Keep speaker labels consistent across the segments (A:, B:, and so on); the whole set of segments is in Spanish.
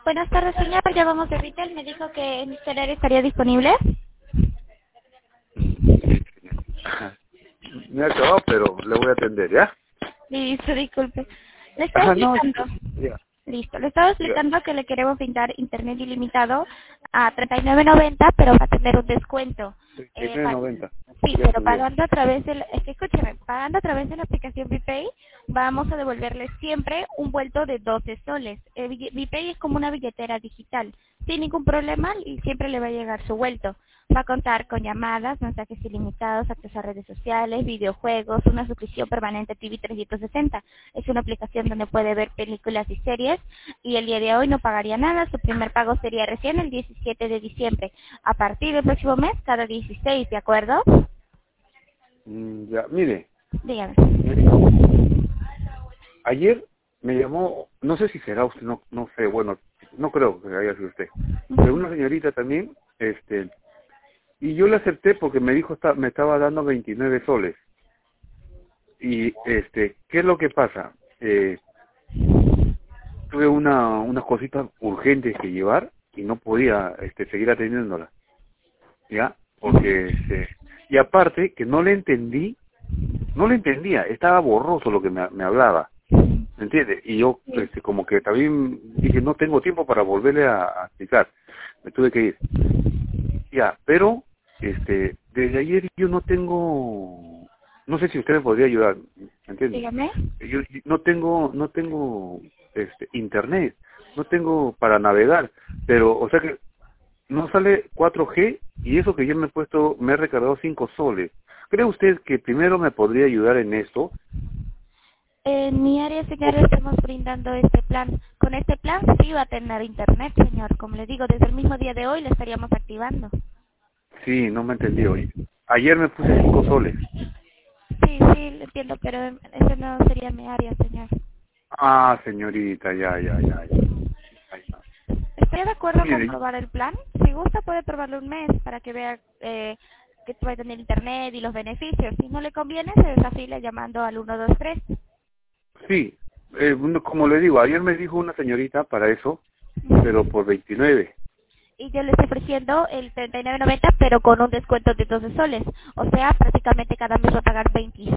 A: Buenas tardes, señor. Llamamos de Retail. Me dijo que en este horario estaría disponible.
B: Me ha acabado, pero le voy a atender, ¿ya?
A: Listo, disculpe. Le estaba
B: Ajá, no, sí,
A: explicando.
B: ya,
A: Listo. Le estaba
B: ya.
A: explicando que le queremos brindar internet ilimitado a 39.90, pero va a tener un descuento. Eh, pa-
B: 39.90.
A: sí,
B: Ya
A: pero
B: estudié.
A: pagando a través de es que escúcheme, pagando a través de la aplicación VPay, vamos a devolverle siempre un vuelto de 12 soles. VPay es como una billetera digital. Sin ningún problema y siempre le va a llegar su vuelto. Va a contar con llamadas, mensajes ilimitados, acceso a redes sociales, videojuegos, una suscripción permanente TV 360. Es una aplicación donde puede ver películas y series y el día de hoy no pagaría nada. Su primer pago sería recién el 17 de diciembre. A partir del próximo mes, cada 16, ¿de acuerdo?
B: Ya, mire,
A: Dígame.
B: ayer me llamó, no sé si será usted, no sé, bueno, no creo que haya sido usted, pero
A: Ujú.
B: una señorita también, y yo le acepté porque me dijo, me estaba dando 29 soles. Y, ¿qué es lo que pasa? Tuve unas cositas urgentes que llevar y no podía, seguir atendiéndola, ¿ya? Porque, y aparte que no le entendía, estaba borroso lo que me hablaba, ¿me entiende? Y yo,
A: Sí.
B: como que también dije, no tengo tiempo para volverle a explicar, me tuve que ir. Ya, pero, desde ayer yo no tengo, no sé si usted me podría ayudar, ¿me entiende?
A: Dígame.
B: Yo no tengo, internet, no tengo para navegar, pero, o sea que no sale 4G y eso que yo me he puesto, me he recargado 5 soles. ¿Cree usted que primero me podría ayudar en esto?
A: En mi área, señor,
B: O-
A: estamos brindando este plan. Con este plan sí va a tener internet, señor. Como le digo, desde el mismo día de hoy le estaríamos activando.
B: Sí, no me entendió. Ayer me puse 5 soles.
A: Sí, sí, lo entiendo, pero ese no sería mi área, señor.
B: Ah, señorita, ya. Ay, no.
A: ¿Estaría de acuerdo con
B: Mire,
A: probar el plan? Si gusta, puede probarlo un mes para que vea que puede tener internet y los beneficios. Si no le conviene, se desafila llamando al 123.
B: sí, como le digo, ayer me dijo una señorita para eso, pero por 29.
A: Y yo le estoy ofreciendo el 39.90, pero con un descuento de 12 soles. O sea, prácticamente cada mes va a pagar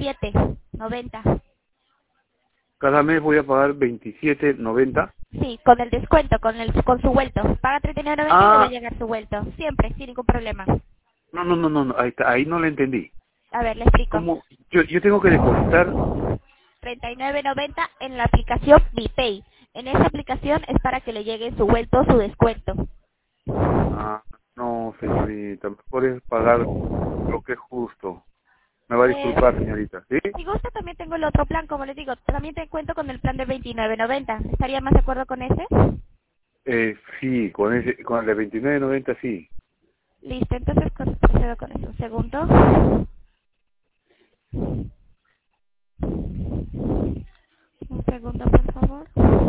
A: 27.90.
B: Cada mes voy a pagar 27.90.
A: Sí, con el descuento, con su vuelto. Paga 39.90 y le va a
B: Ah,
A: llegar su vuelto. Siempre, sin ningún problema.
B: no, ahí no le entendí.
A: A ver, le explico.
B: ¿Cómo? Yo tengo que depositar.
A: 39.90 en la aplicación BiPay. En esa aplicación es para que le llegue su vuelto, su descuento.
B: Ah, no, señorita, mejor es pagar lo que es justo. Me va a
A: Eh,
B: disculpar, señorita, ¿sí?
A: si gusta, también tengo el otro plan, como les digo. También te cuento con el plan de 29.90. ¿Estaría más de acuerdo con ese?
B: Sí, con el de 29.90 sí.
A: Listo, entonces procedo con eso. Un segundo. Un segundo, por favor.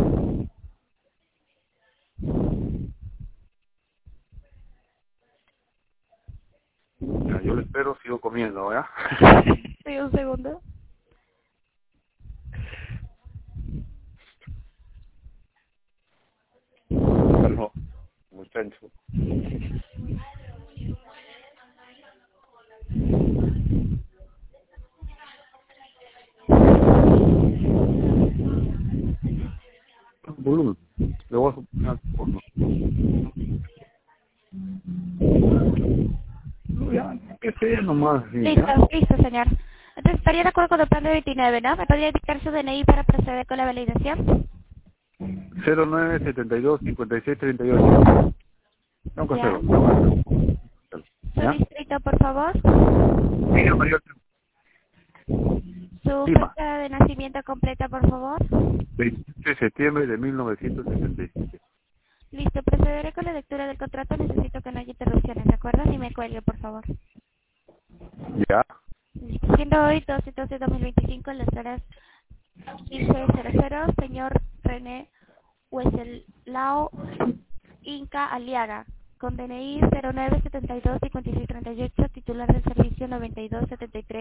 B: Ya, yo le espero, sigo comiendo, ¿ya?
A: Sí, un segundo.
B: Aló, muchacho. Volumen. Le voy a poner por no. No, ya, que sea nomás, sí,
A: Listo,
B: ¿ya?
A: listo, señor. Entonces, ¿estaría de acuerdo con el plan de 29, no? ¿Me podría indicar su DNI para proceder con la validación?
B: 09725638. Tengo que
A: Ya.
B: hacerlo, tengo que hacerlo.
A: Su
B: ¿Ya?
A: distrito, por favor.
B: Villa María
A: Su
B: Lima,
A: fecha de nacimiento completa, por favor.
B: 27 de septiembre de 1977.
A: Listo, procederé con la lectura del contrato. Necesito que no haya interrupciones, ¿de acuerdo? Ni me cuelgue, por favor.
B: ¿Ya?
A: Listo. Siendo hoy 12/12/2025 en las horas 15:00, señor René Hueselao Inca Aliaga, con DNI 09725638, titular del servicio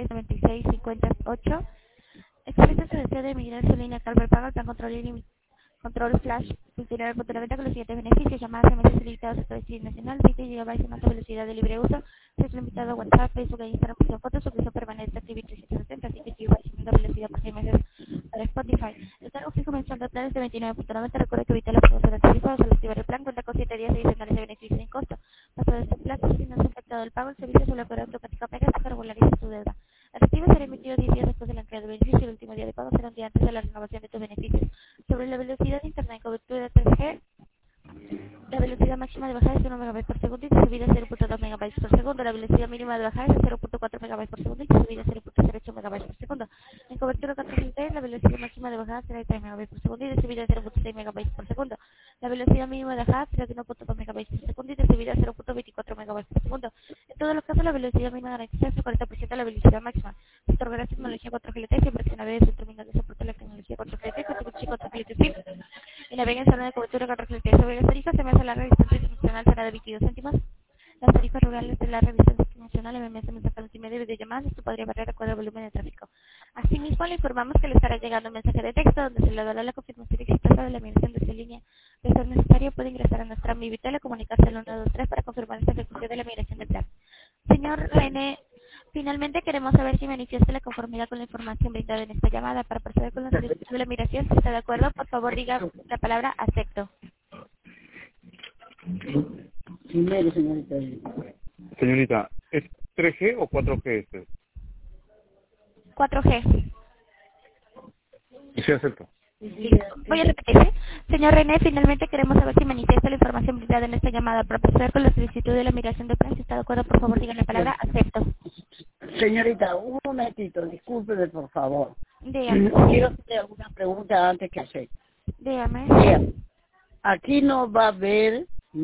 A: 92739658. Expresa su deseo de emigrar su línea Calver Pago al plan control ilimitado control flash, funcionar puntualmente con los siguientes beneficios: llamadas, mensajes ilimitados a través de nacional, 20 GB en alta velocidad de libre uso, acceso limitado a WhatsApp, Facebook e Instagram, fotos, suscripción permanente activa y 360, 5 GB en alta velocidad por 6 meses para Spotify. El cargo fijo mensual de planes de 29.90. Recuerda que evita la promoción anticipada al activar el plan. Cuenta con 7 días adicionales de beneficio sin costo. Pasado este plazo, si no se ha efectuado el pago, el servicio suele operar automáticamente hasta que regularice tu deuda. El recibo será emitido 10 días después de la entrega del beneficio y el último día de pago será un día antes de la renovación de tus beneficios. Sobre la velocidad de internet en cobertura 3G, la velocidad máxima de bajada es 1 MB por segundo y de subida es 0.2 MB por segundo. La velocidad mínima de bajada es 0.4 MB por segundo y de subida es 0.08 MB por segundo. En cobertura 4G, la velocidad máxima de bajada será de 3 MB por segundo y de subida es 0.6 MB por segundo. La velocidad mínima de bajada será de 1.2 MB por segundo y de subida es 0.24 MB por segundo. En todos los casos, la velocidad mínima garantizada es el 40% de la velocidad máxima. Se otorgará tecnología 4G LTE siempre que se navegue en términos de soporte de la tecnología 4G LTE con tecnología 4G LTE y navegue en zona de cobertura 4G LTE. Sobre las tarifas, se me hace la revisión internacional será de 22 céntimos. Las tarifas rurales de la revisión internacional MMS mensaje multimedia y videollamadas. Esto podría variar de acuerdo al volumen de tráfico. Asimismo, le informamos que le estará llegando un mensaje de texto donde se le dará la confirmación exitosa de la migración de su línea. De ser necesario, puede ingresar a nuestra Mi Vital y comunicarse al 123 para confirmar esta ejecución de la migración del plan. Señor René, finalmente queremos saber si manifiesta la conformidad con la información brindada en esta llamada. Para proceder con la solicitud de la migración, si está de acuerdo, por favor diga la palabra acepto.
C: Primero, señorita.
B: Señorita, ¿es 3G o 4G este?
A: 4G.
B: Sí, acepto.
A: Voy a repetir. Señor René, finalmente queremos saber si manifiesta la información brindada en esta llamada. Para proceder con la solicitud de la migración de plan, si está de acuerdo, por favor diga la palabra acepto.
C: Señorita, un momentito, discúlpeme por favor.
A: Dígame.
C: Quiero hacerle alguna pregunta antes que hacer.
A: Dígame.
C: Dígame. Aquí no va a haber,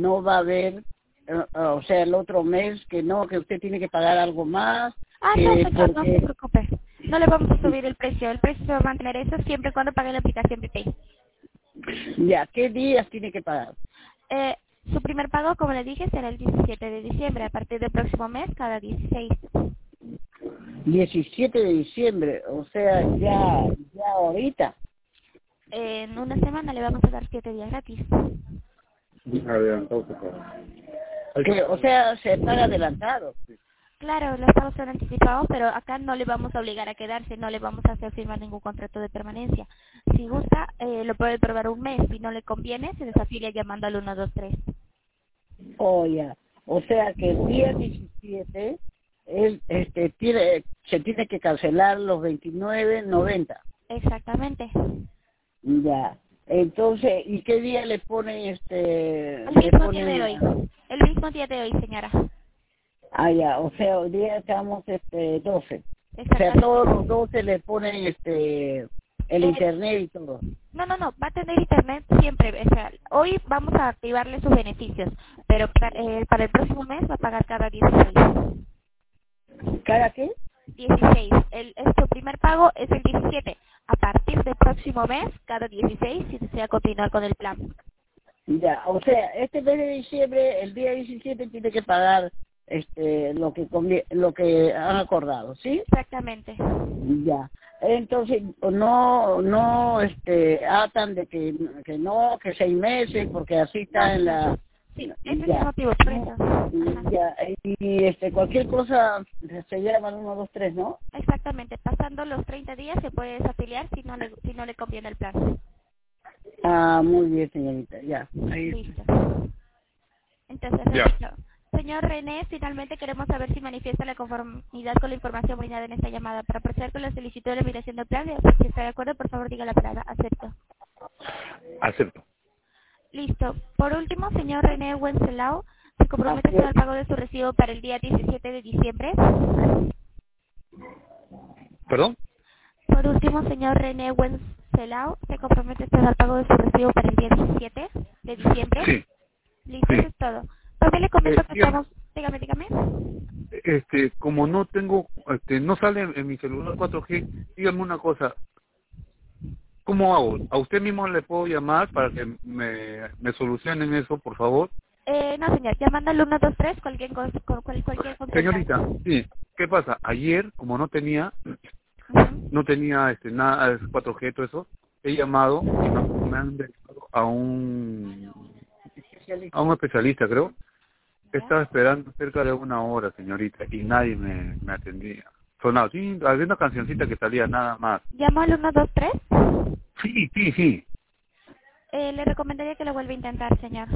C: o sea, el otro mes que no, que usted tiene que pagar algo más.
A: No, señor, no
C: porque...
A: se preocupe. No le vamos a subir el precio. El precio se va a mantener eso siempre y cuando pague la aplicación PayPay.
C: Ya, ¿qué días tiene que pagar?
A: Su primer pago, como le dije, será el 17 de diciembre. A partir del próximo mes, cada 16.
C: 17 de diciembre, o sea, ya ahorita.
A: En una semana le vamos a dar 7 días gratis.
B: Adelantado,
C: Que, o sea, se paga adelantado.
A: Claro, los pagos son anticipados, pero acá no le vamos a obligar a quedarse, no le vamos a hacer firmar ningún contrato de permanencia. Si gusta, lo puede probar un mes. Si no le conviene, se desafilia llamando al 123.
C: Oh, ya. O sea que el día 17 se tiene que cancelar los 29.90.
A: Exactamente.
C: Ya. Entonces, ¿y qué día le ponen
A: El mismo día de hoy. El mismo día de hoy, señora.
C: Ah, ya. O sea, hoy día estamos 12. O sea,
A: Exactamente.
C: todos los 12 le ponen el internet y todo.
A: No, va a tener internet siempre. O sea, hoy vamos a activarle sus beneficios, pero para el próximo mes va a pagar cada 16.
C: ¿Cada qué?
A: 16. Su primer pago es el 17. A partir del próximo mes, cada 16, si desea continuar con el plan.
C: Ya, o sea, este mes de diciembre, el día 17 tiene que pagar lo que han acordado, ¿sí?
A: Exactamente.
C: Ya. Entonces, no atan de que 6 meses, porque así está en la...
A: Sí, ese es el motivo, por eso. Ajá.
C: Ya, y cualquier cosa se llama 123, ¿no?
A: Exactamente. Pasando los 30 días se puede desafiliar si no le conviene el plan.
C: Ah, muy bien, señorita, ya. Ahí.
A: Listo. Entonces,
B: Ya.
A: repito. Señor René, finalmente queremos saber si manifiesta la conformidad con la información brindada en esta llamada. Para proceder con la solicitud de la migración del plan, si está de acuerdo, por favor diga la palabra acepto.
B: Acepto.
A: Listo. Por último, señor René Wenceslao, ¿se compromete usted al pago de su recibo para el día 17 de diciembre?
B: ¿Perdón?
A: Por último, señor René Wenceslao, ¿se compromete usted al pago de su recibo para el día 17 de diciembre?
B: Sí.
A: Listo,
B: Sí.
A: eso es todo. También le comento que
B: dígame.
A: estamos... Dígame.
B: Como no tengo, no sale en mi celular 4G, dígame una cosa. ¿Cómo hago? ¿A usted mismo le puedo llamar para que me solucionen eso, por favor?
A: No, señor, llamando al 123, cualquier consulta.
B: Señorita, sí. ¿Qué pasa? Ayer, como no tenía
A: Ujú.
B: nada 4G, todo eso, he llamado y me han a un especialista, creo. Estaba esperando cerca de 1 hora, señorita, y nadie me atendía. Sonaba, sí, había una cancioncita que salía nada más.
A: ¿Llamó al 123?
B: Sí.
A: Le recomendaría que lo vuelva a intentar, señor.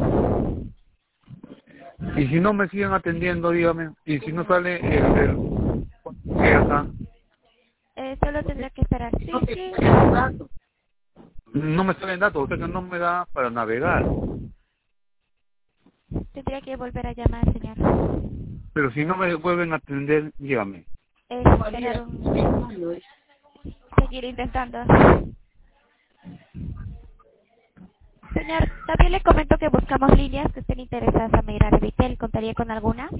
B: Y si no me siguen atendiendo, dígame. Y si no sale ¿qué acá?
A: Solo tendrá que esperar. Sí.
B: No me salen datos, o sea que no me da para navegar.
A: Tendría que volver a llamar, señor.
B: Pero si no me vuelven a atender, dígame.
A: Seguir intentando. Señor, también le comento que buscamos líneas que estén interesadas a migrar a Vitel. ¿Contaría con alguna?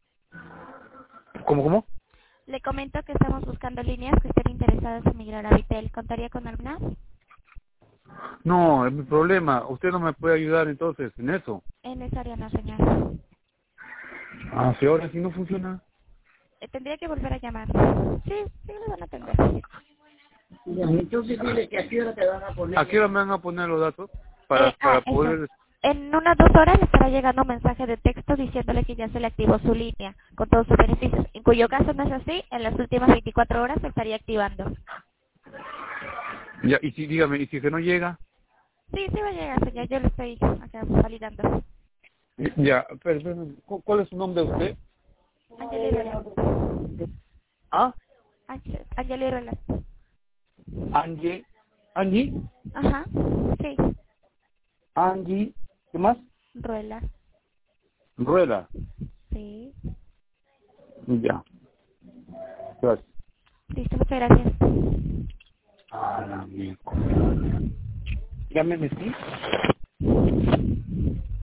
B: ¿Cómo?
A: Le comento que estamos buscando líneas que estén interesadas en migrar a Vitel. ¿Contaría con alguna?
B: No, es mi problema. ¿Usted no me puede ayudar entonces en eso?
A: En esa área no, señor.
B: Si ahora sí no funciona.
A: Tendría que volver a llamar. Sí, le van a atender.
C: Entonces dile que a qué hora te van a poner.
B: ¿A qué hora me van a poner los datos? Para poder...
A: Eso. En unas 2 horas le estará llegando un mensaje de texto diciéndole que ya se le activó su línea con todos sus beneficios. En cuyo caso no es así, en las últimas 24 horas se estaría activando.
B: Ya, y si, dígame, ¿y si que no llega?
A: Sí va a llegar, señor. Yo lo estoy acá validando.
B: Ya, pero, ¿cuál es su nombre de usted?
A: Angeli Ruelas.
B: ¿Ah?
A: Angeli Ruelas.
B: ¿Angie?
A: Ajá, sí.
B: Angie, ¿qué más?
A: Ruelas.
B: Rueda.
A: Sí.
B: Ya. Gracias.
A: Listo, muchas gracias.
B: La mierda. ¿Ya me metí?